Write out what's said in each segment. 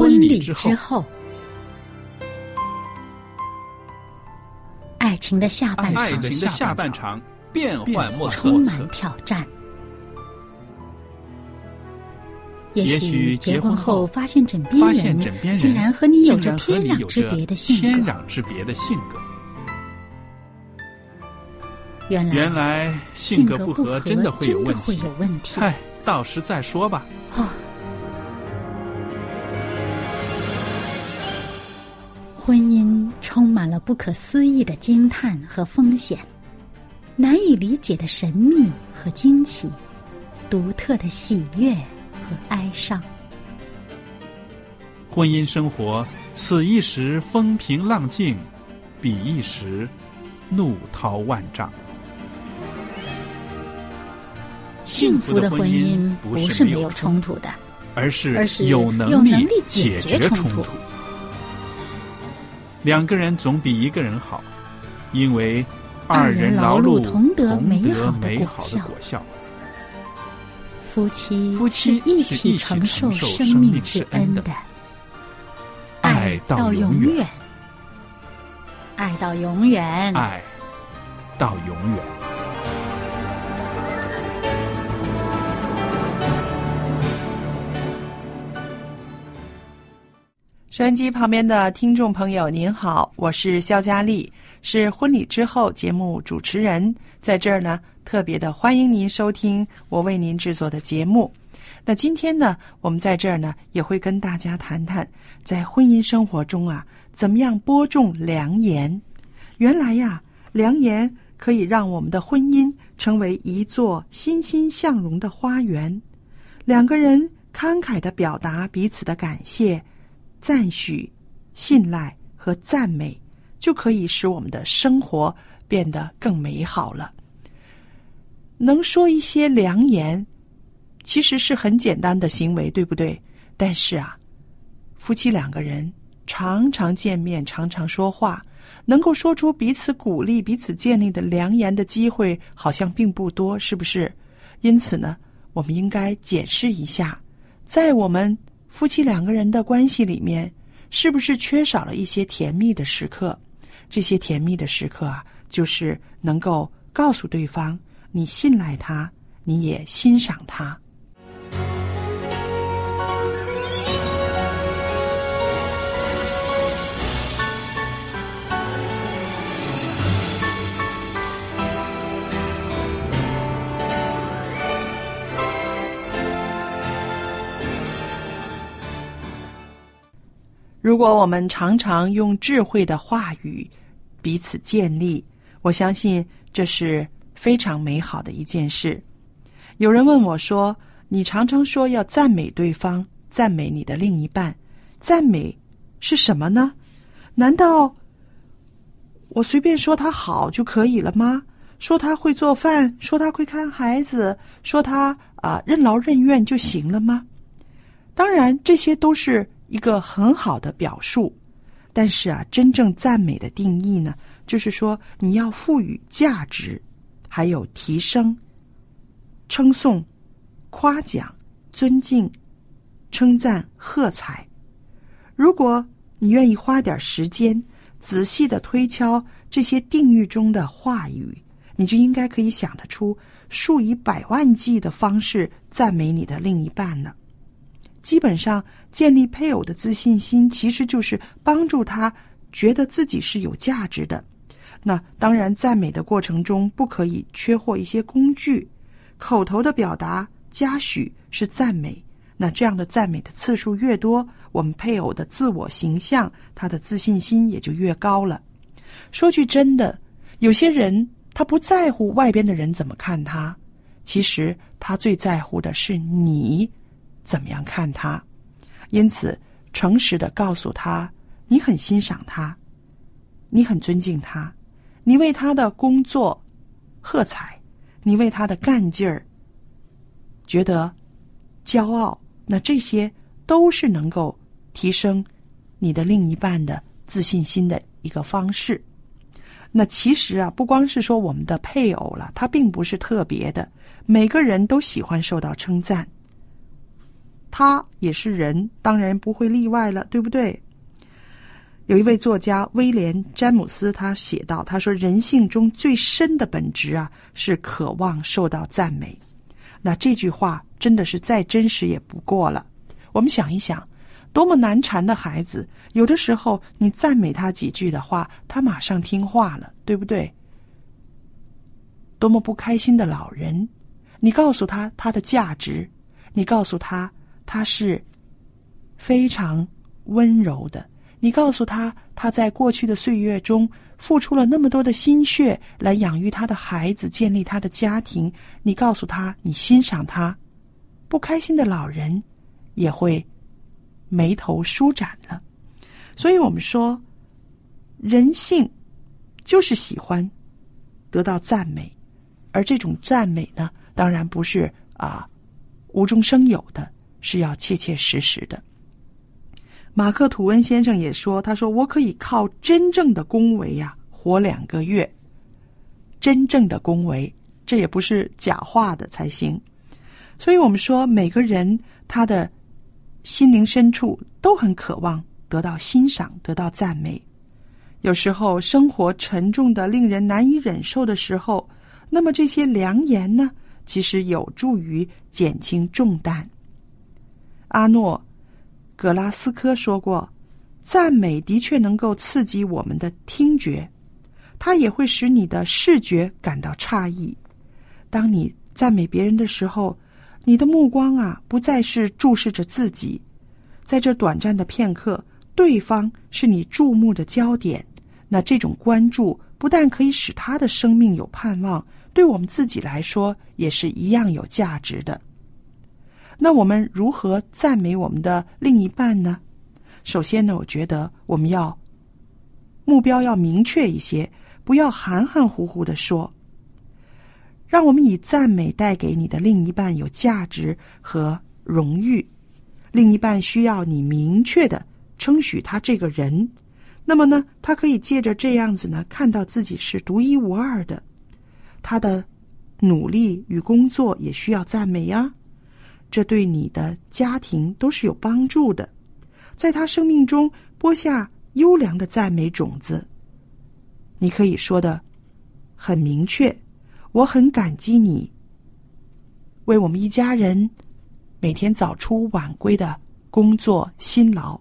婚礼之后。爱情的下半场变幻莫测， 充满挑战。也许结婚后发现枕边人竟然和你有着天壤之别的性格。 原来性格不合真的会有问题。 嗨，到时再说吧。 婚姻充满了不可思议的惊叹和风险，难以理解的神秘和惊奇，独特的喜悦和哀伤。 婚姻生活，此一时风平浪静，彼一时怒涛万丈。 幸福的婚姻不是没有冲突的， 而是有能力解决冲突。两个人总比一个人好，因为二人劳碌同得美好的果效。 夫妻是一起承受生命之恩的，爱到永远，爱到永远， 爱到永远。 收音机旁边的听众朋友您好，我是肖佳丽，是婚礼之后节目主持人，在这儿呢特别的欢迎您收听我为您制作的节目。那今天呢，我们在这儿呢也会跟大家谈谈在婚姻生活中啊，怎么样播种良言。原来呀，良言可以让我们的婚姻成为一座欣欣向荣的花园。两个人慷慨地表达彼此的感谢、赞许、信赖和赞美，就可以使我们的生活变得更美好了。能说一些良言，其实是很简单的行为，对不对？但是啊，夫妻两个人常常见面，常常说话，能够说出彼此鼓励、彼此建立的良言的机会好像并不多，是不是？因此呢，我们应该检视一下，在我们夫妻两个人的关系里面，是不是缺少了一些甜蜜的时刻？这些甜蜜的时刻啊，就是能够告诉对方，你信赖他，你也欣赏他。如果我们常常用智慧的话语彼此建立，我相信这是非常美好的一件事。有人问我说，你常常说要赞美对方，赞美你的另一半，赞美是什么呢？难道我随便说他好就可以了吗？说他会做饭，说他会看孩子，说他任劳任怨就行了吗？当然这些都是一个很好的表述，但是真正赞美的定义呢，就是说你要赋予价值，还有提升、称颂、夸奖、尊敬、称赞、喝彩。如果你愿意花点时间仔细地推敲这些定语中的话语，你就应该可以想得出数以百万计的方式赞美你的另一半了。基本上建立配偶的自信心，其实就是帮助他觉得自己是有价值的。那当然，赞美的过程中不可以缺或一些工具，口头的表达嘉许是赞美，那这样的赞美的次数越多，我们配偶的自我形象，他的自信心也就越高了。说句真的，有些人他不在乎外边的人怎么看他，其实他最在乎的是你怎么样看他。因此诚实地告诉他，你很欣赏他，你很尊敬他，你为他的工作喝彩，你为他的干劲儿觉得骄傲，那这些都是能够提升你的另一半的自信心的一个方式。那其实不光是说我们的配偶了，他并不是特别的，每个人都喜欢受到称赞， 他也是人，当然不会例外了，对不对？有一位作家威廉·詹姆斯，他写道，他说人性中最深的本质啊，是渴望受到赞美。那这句话真的是再真实也不过了。我们想一想，多么难缠的孩子，有的时候你赞美他几句的话，他马上听话了，对不对？多么不开心的老人，你告诉他他的价值，你告诉他他是非常温柔的，你告诉他他在过去的岁月中付出了那么多的心血来养育他的孩子，建立他的家庭，你告诉他你欣赏他，不开心的老人也会眉头舒展了。所以我们说人性就是喜欢得到赞美，而这种赞美呢，当然不是无中生有的，是要切切实实的。马克·吐温先生也说，他说我可以靠真正的恭维活2个月。真正的恭维，这也不是假话的才行。所以我们说每个人他的心灵深处都很渴望得到欣赏，得到赞美。有时候生活沉重的令人难以忍受的时候，那么这些良言呢，其实有助于减轻重担。阿诺·葛拉斯科说过，赞美的确能够刺激我们的听觉，它也会使你的视觉感到诧异。当你赞美别人的时候，你的目光不再是注视着自己，在这短暂的片刻，对方是你注目的焦点。那这种关注不但可以使他的生命有盼望，对我们自己来说也是一样有价值的。那我们如何赞美我们的另一半呢？首先呢，我觉得我们目标要明确一些，不要含含糊糊地说。让我们以赞美带给你的另一半有价值和荣誉。另一半需要你明确地称许他这个人，那么呢，他可以借着这样子呢，看到自己是独一无二的。他的努力与工作也需要赞美呀，这对你的家庭都是有帮助的。在他生命中播下优良的赞美种子，你可以说的很明确，我很感激你为我们一家人每天早出晚归的工作辛劳，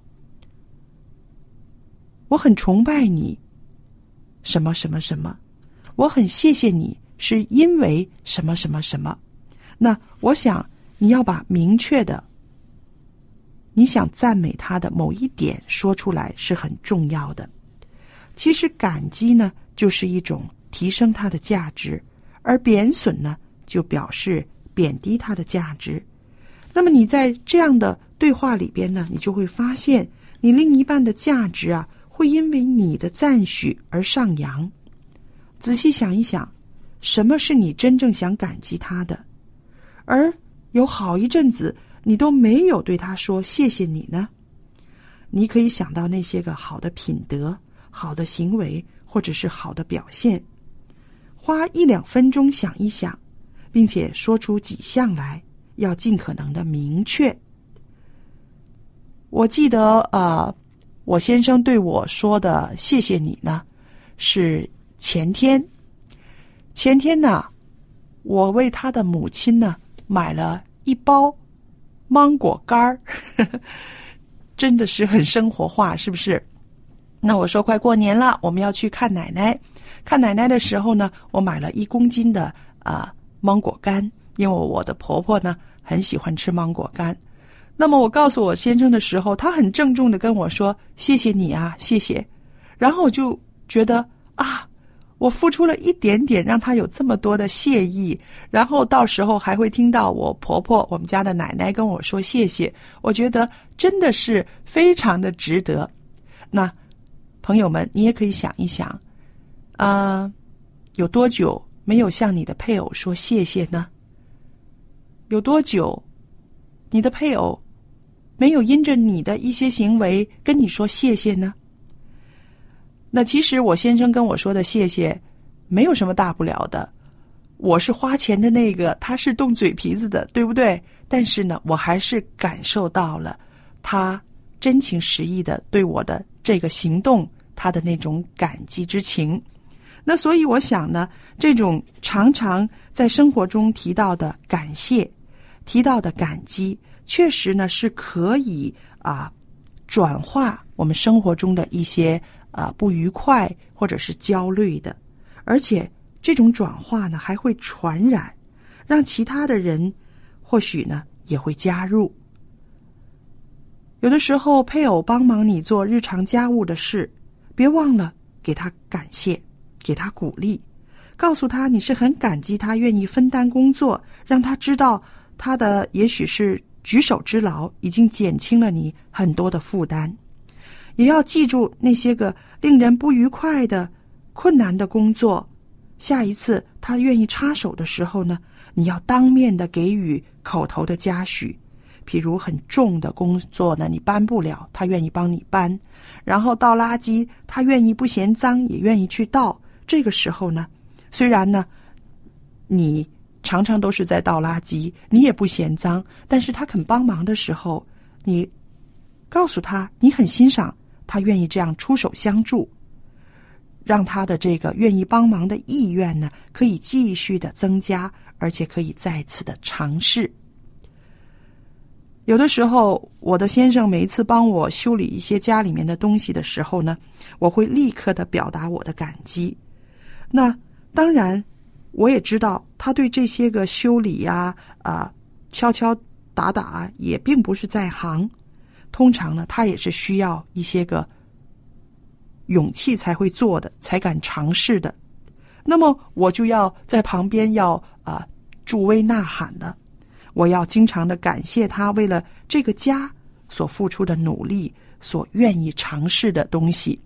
我很崇拜你什么什么什么，我很谢谢你是因为什么什么什么。那我想你要把明确的你想赞美他的某一点说出来是很重要的。其实感激呢，就是一种提升它的价值，而贬损呢，就表示贬低它的价值。那么你在这样的对话里边呢，你就会发现你另一半的价值会因为你的赞许而上扬。仔细想一想，什么是你真正想感激他的，而有好一阵子你都没有对他说谢谢你呢？你可以想到那些个好的品德、好的行为，或者是好的表现，花1-2分钟想一想，并且说出几项来，要尽可能的明确。我记得我先生对我说的谢谢你呢，是前天呢，我为他的母亲呢买了1包芒果干儿，真的是很生活化，是不是？那我说快过年了，我们要去看奶奶。看奶奶的时候呢，我买了1公斤的芒果干，因为我的婆婆呢很喜欢吃芒果干。那么我告诉我先生的时候，他很郑重的跟我说谢谢你谢谢。然后我就觉得我付出了一点点，让他有这么多的谢意，然后到时候还会听到我婆婆，我们家的奶奶跟我说谢谢，我觉得真的是非常的值得。那朋友们，你也可以想一想有多久没有向你的配偶说谢谢呢？有多久你的配偶没有因着你的一些行为跟你说谢谢呢？那其实我先生跟我说的谢谢没有什么大不了的，我是花钱的那个，他是动嘴皮子的，对不对？ 但是呢，我还是感受到了他真情实意的对我的这个行动，他的那种感激之情。那所以我想呢，这种常常在生活中提到的感谢，提到的感激，确实呢是可以转化我们生活中的一些不愉快或者是焦虑的，而且这种转化呢还会传染，让其他的人或许呢也会加入。有的时候配偶帮忙你做日常家务的事，别忘了给他感谢，给他鼓励，告诉他你是很感激他愿意分担工作，让他知道他的也许是举手之劳已经减轻了你很多的负担。也要记住那些个令人不愉快的困难的工作，下一次他愿意插手的时候呢，你要当面的给予口头的嘉许。譬如很重的工作呢，你搬不了，他愿意帮你搬，然后倒垃圾，他愿意不嫌脏也愿意去倒。这个时候呢，虽然呢你常常都是在倒垃圾，你也不嫌脏，但是他肯帮忙的时候，你告诉他你很欣赏他愿意这样出手相助，让他的这个愿意帮忙的意愿呢可以继续的增加，而且可以再次的尝试。有的时候我的先生每一次帮我修理一些家里面的东西的时候呢，我会立刻的表达我的感激。那当然我也知道他对这些个修理敲敲打打也并不是在行，通常呢他也是需要一些个勇气才会做的，才敢尝试的。那么我就要在旁边要助威呐喊了，我要经常的感谢他为了这个家所付出的努力，所愿意尝试的东西。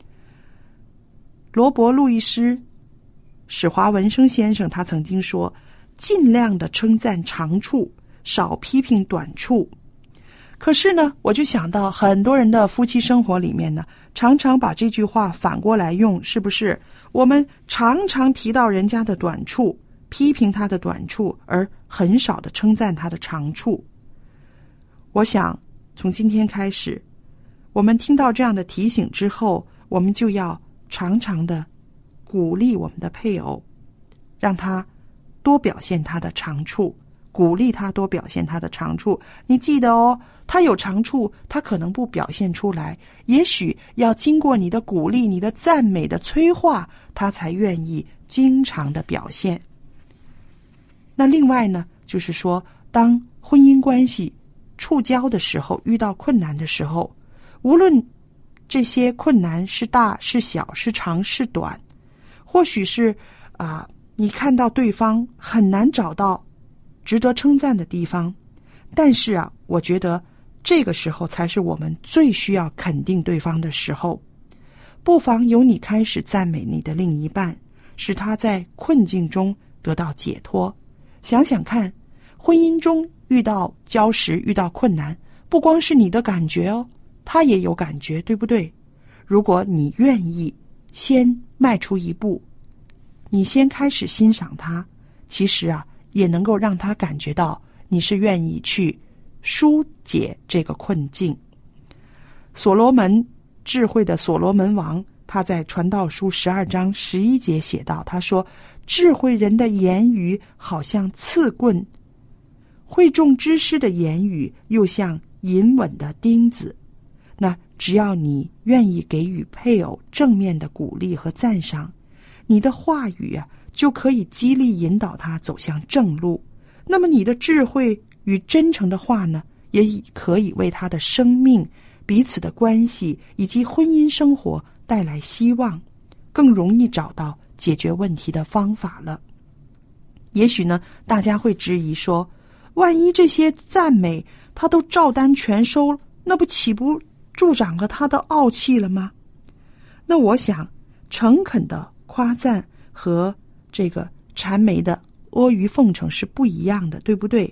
罗伯·路易斯史华文生先生他曾经说，尽量的称赞长处，少批评短处。可是呢，我就想到很多人的夫妻生活里面呢，常常把这句话反过来用，是不是？我们常常提到人家的短处，批评他的短处，而很少的称赞他的长处。我想从今天开始，我们听到这样的提醒之后，我们就要常常的鼓励我们的配偶，让他多表现他的长处，鼓励他多表现他的长处。你记得哦，他有长处，他可能不表现出来，也许要经过你的鼓励，你的赞美的催化，他才愿意经常的表现。那另外呢，就是说当婚姻关系触礁的时候，遇到困难的时候，无论这些困难是大是小，是长是短，或许是你看到对方很难找到值得称赞的地方，但是我觉得这个时候才是我们最需要肯定对方的时候。不妨由你开始赞美你的另一半，使他在困境中得到解脱。想想看，婚姻中遇到礁石，遇到困难，不光是你的感觉哦，他也有感觉，对不对？如果你愿意先迈出一步，你先开始欣赏他，其实也能够让他感觉到你是愿意去疏解这个困境。所罗门，智慧的所罗门王，他在传道书12章11节写道，他说，智慧人的言语好像刺棍，会众知识的言语又像银稳的钉子。那只要你愿意给予配偶正面的鼓励和赞赏，你的话语就可以激励引导他走向正路。那么你的智慧与真诚的话呢，也可以为他的生命、彼此的关系以及婚姻生活带来希望，更容易找到解决问题的方法了。也许呢，大家会质疑说，万一这些赞美他都照单全收，那不岂不助长了他的傲气了吗？那我想，诚恳的夸赞和这个谄媚的阿谀奉承是不一样的，对不对？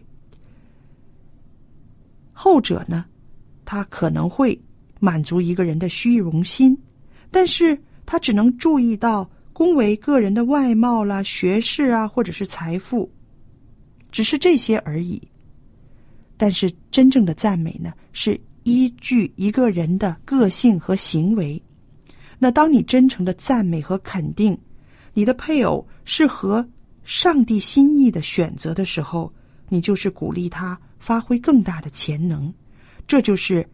后者呢，他可能会满足一个人的虚荣心，但是他只能注意到恭维个人的外貌啦、学识或者是财富，只是这些而已。 但是真正的赞美呢，是依据一个人的个性和行为。那当你真诚的赞美和肯定你的配偶是合上帝心意的选择的时候，你就是鼓励他发挥更大的潜能。这就是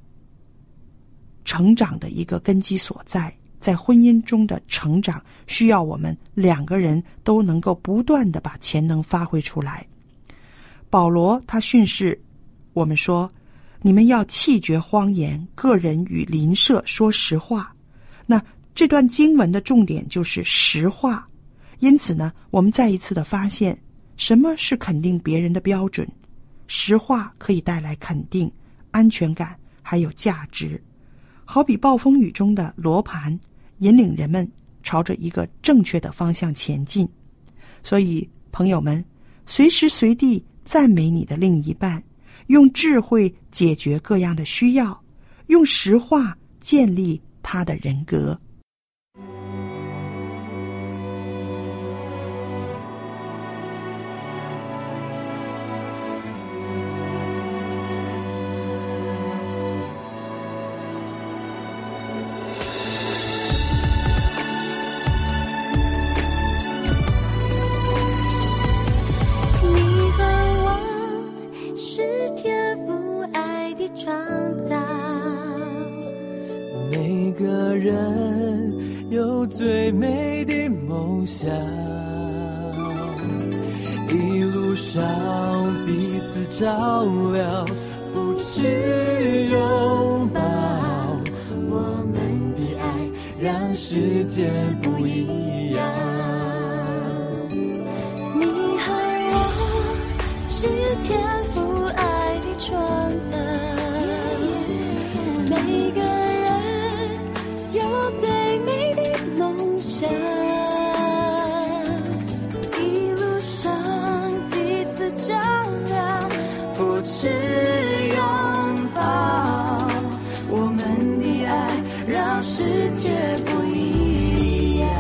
成长的一个根基所在。在婚姻中的成长需要我们两个人都能够不断地把潜能发挥出来。保罗他训示我们说，你们要弃绝谎言，个人与邻舍说实话。那这段经文的重点就是实话。因此呢，我们再一次的发现什么是肯定别人的标准。实话可以带来肯定、安全感还有价值，好比暴风雨中的罗盘，引领人们朝着一个正确的方向前进。所以朋友们，随时随地赞美你的另一半，用智慧解决各样的需要，用实话建立他的人格。 最美的梦想，一路上彼此照亮，扶持拥抱，我们的爱让世界不一样。 你和我是天父爱的创造，每个人有最美的梦想，一路上彼此照亮，扶持拥抱，我们的爱让世界不一样。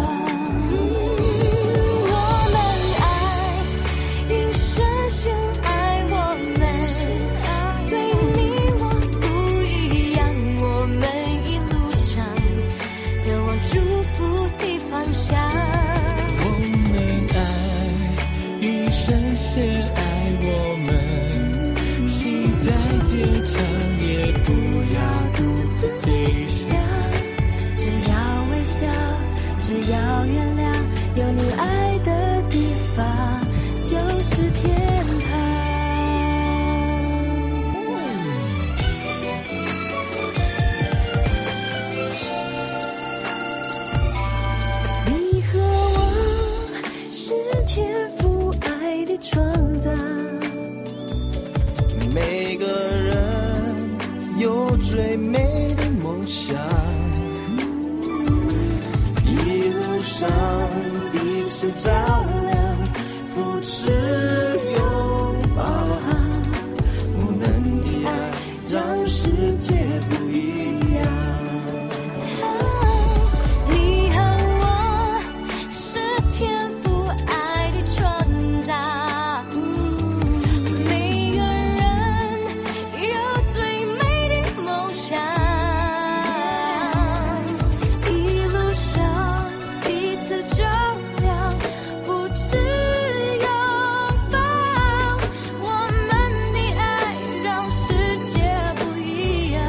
我们爱，因深深爱我们，随你我不一样，我们一路上走往祝福的方向。 我们爱，因深深爱我们，心再坚强也不要独自飞翔。 只要微笑，只要原谅，有你爱的地方就是天堂。你和我是天父爱的创造， 每个人有最美的梦想，一路上彼此照亮，扶持拥抱，我们的爱让世界不一样。 你和我是天父爱的创造，每个人有最美的梦想，一路上彼此照亮，扶持拥抱，我们的爱让世界不一样。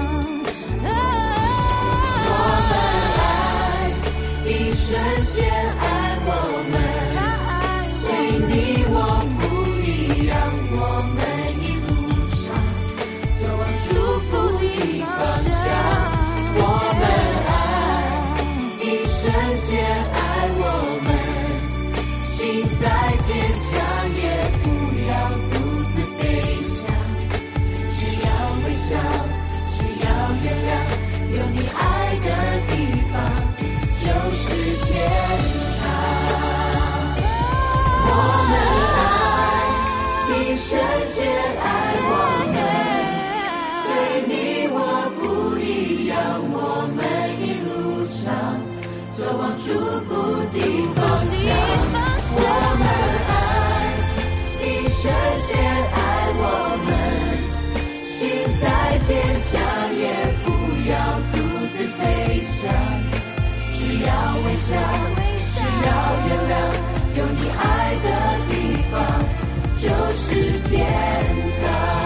我们爱，因深深爱我们，随你我不一样，我们一路上走往祝福的方向。我们爱，因深深爱我们，心再坚强也不要独自飞翔。只要微笑，只要原谅，有你爱的地方就是天堂。我们爱，因深深爱我们，随你我不一样，我们一路上走往祝福的方向。我们爱，因深深爱我们， 笑，需要原谅，有你爱的地方就是天堂。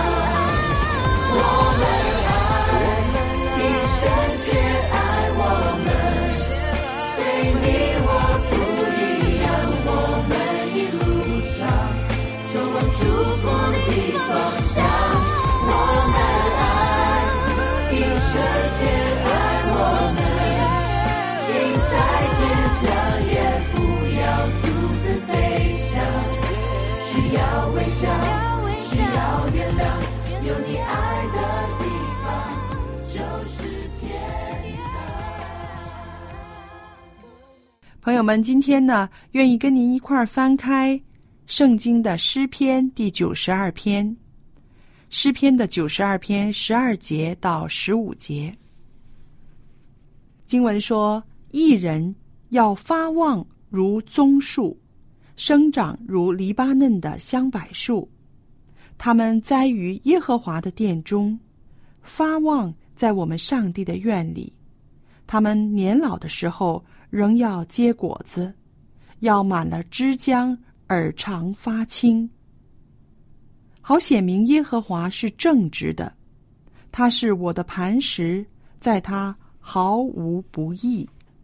我们爱比神先爱我们，随你我不一样，我们一路上走往祝福的地方向。我们爱比神先爱我们，心再坚强也不要独自飞翔，只要微笑，需要原谅，有你爱的地方就是天堂。 朋友们，今天呢，愿意跟您一块儿翻开圣经的诗篇第92篇，诗篇的92篇12节到15节。经文说，义人要发旺如棕树，生长如黎巴嫩的香柏树，他们栽于耶和华的殿中，发旺在我们上帝的院里。他们年老的时候仍要结果子，要满了枝浆，耳常发青。好显明耶和华是正直的，他是我的磐石，在他毫无不义。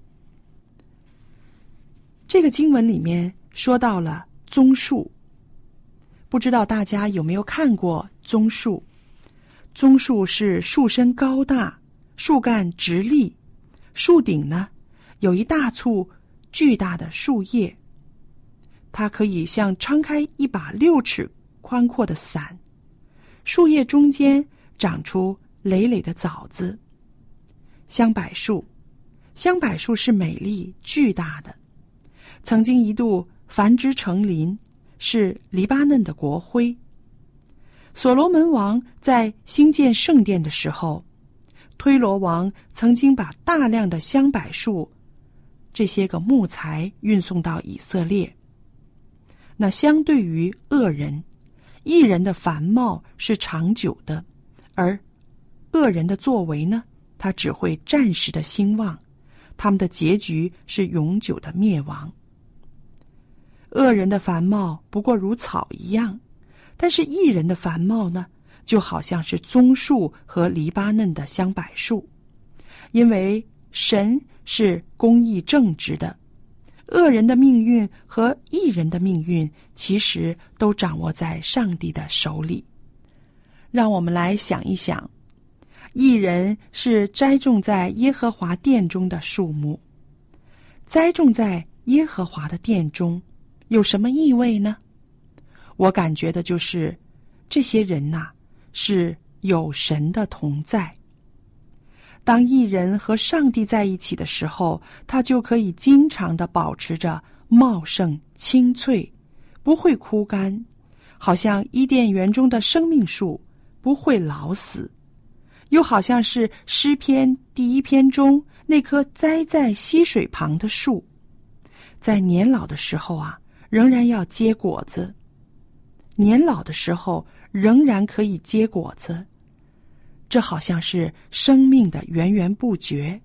这个经文里面说到了棕树，不知道大家有没有看过棕树？棕树是树身高大，树干直立，树顶呢有一大簇巨大的树叶，它可以像撑开一把6尺宽阔的伞，树叶中间长出累累的枣子。香柏树，香柏树是美丽巨大的，曾经一度繁殖成林，是黎巴嫩的国徽。所罗门王在兴建圣殿的时候，推罗王曾经把大量的香柏树这些个木材运送到以色列。那相对于恶人，义人的繁茂是长久的，而恶人的作为呢，它只会暂时的兴旺，他们的结局是永久的灭亡。恶人的繁茂不过如草一样，但是义人的繁茂呢，就好像是棕树和黎巴嫩的香柏树。因为神是公义正直的，恶人的命运和义人的命运其实都掌握在上帝的手里。让我们来想一想，义人是栽种在耶和华殿中的树木，栽种在耶和华的殿中有什么意味呢？我感觉的就是这些人呐，是有神的同在。当义人和上帝在一起的时候，他就可以经常地保持着茂盛青翠，不会枯干，好像伊甸园中的生命树不会老死，又好像是诗篇第1篇中那棵栽在溪水旁的树，在年老的时候啊，仍然要结果子，年老的时候仍然可以结果子，这好像是生命的源源不绝。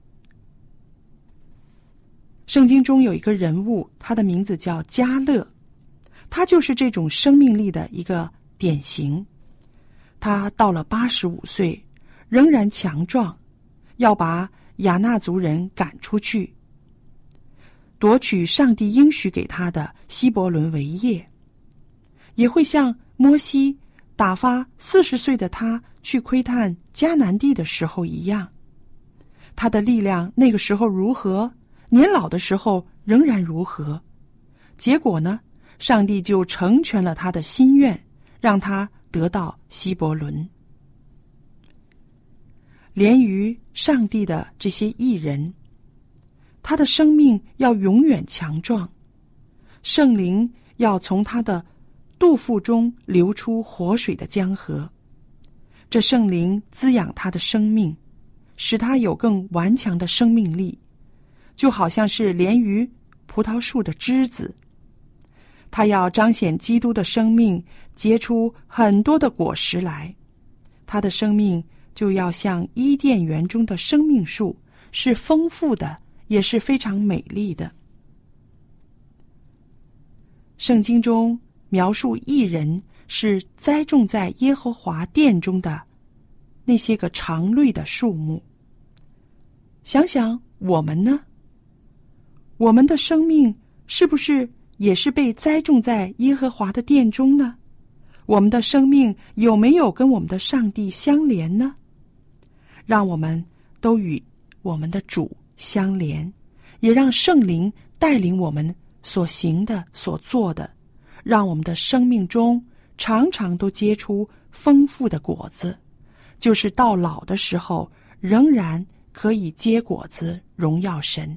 圣经中有一个人物，他的名字叫迦勒，他就是这种生命力的一个典型。他到了85岁仍然强壮，要把亚纳族人赶出去，夺取上帝应许给他的希伯伦为业，也会像摩西打发40岁的他去窥探迦南地的时候一样。他的力量那个时候如何，年老的时候仍然如何。结果呢，上帝就成全了他的心愿，让他得到希伯伦。连于上帝的这些义人，他的生命要永远强壮，圣灵要从他的肚腹中流出活水的江河，这圣灵滋养他的生命，使他有更顽强的生命力，就好像是连于葡萄树的枝子。他要彰显基督的生命，结出很多的果实来，他的生命就要像伊甸园中的生命树，是丰富的， 也是非常美丽的。圣经中描述义人是栽种在耶和华殿中的那些个常绿的树木。想想我们呢？我们的生命是不是也是被栽种在耶和华的殿中呢？我们的生命有没有跟我们的上帝相连呢？让我们都与我们的主相连，也让圣灵带领我们所行的所做的，让我们的生命中常常都结出丰富的果子，就是到老的时候仍然可以结果子，荣耀神。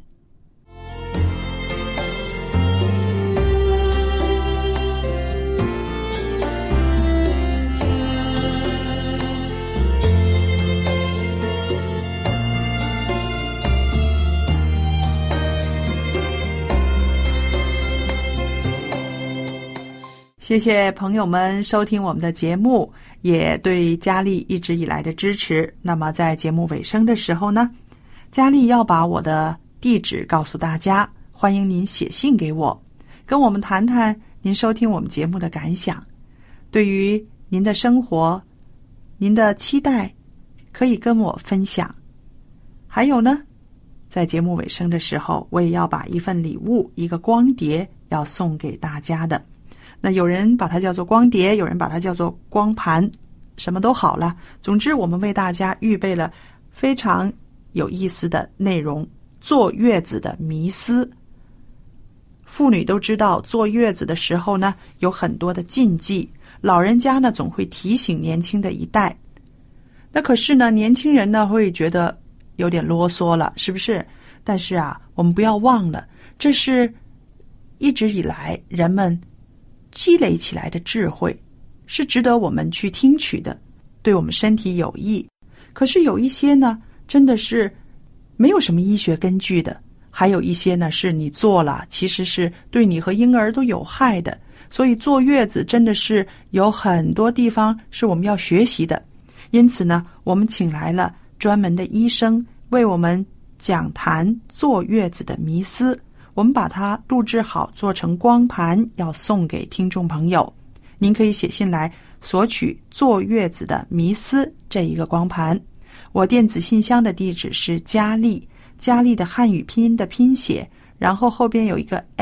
谢谢朋友们收听我们的节目，也对佳丽一直以来的支持。那么在节目尾声的时候呢，佳丽要把我的地址告诉大家，欢迎您写信给我，跟我们谈谈您收听我们节目的感想。对于您的生活，您的期待，可以跟我分享。还有呢，在节目尾声的时候，我也要把一份礼物，一个光碟要送给大家的。那有人把它叫做光碟，有人把它叫做光盘，什么都好了。总之我们为大家预备了非常有意思的内容，坐月子的迷思。妇女都知道坐月子的时候呢，有很多的禁忌，老人家呢总会提醒年轻的一代。那可是呢，年轻人呢会觉得有点啰嗦了，是不是？但是啊，我们不要忘了，这是一直以来人们积累起来的智慧，是值得我们去听取的，对我们身体有益。可是有一些呢，真的是没有什么医学根据的，还有一些呢，是你做了其实是对你和婴儿都有害的。所以坐月子真的是有很多地方是我们要学习的。因此呢，我们请来了专门的医生为我们讲谈坐月子的迷思，我们把它录制好，做成光盘，要送给听众朋友。您可以写信来索取坐月子的迷思这一个光盘。我电子信箱的地址是佳丽，佳丽的汉语拼音的拼写，然后后边有一个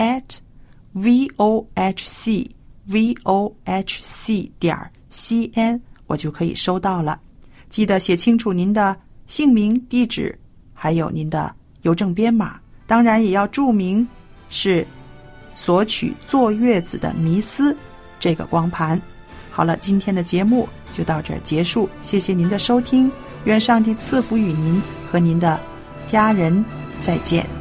@vohc.cn， 我就可以收到了。记得写清楚您的姓名、地址，还有您的邮政编码。当然也要注明是索取坐月子的迷思这个光盘。好了，今天的节目就到这儿结束，谢谢您的收听，愿上帝赐福与您和您的家人，再见。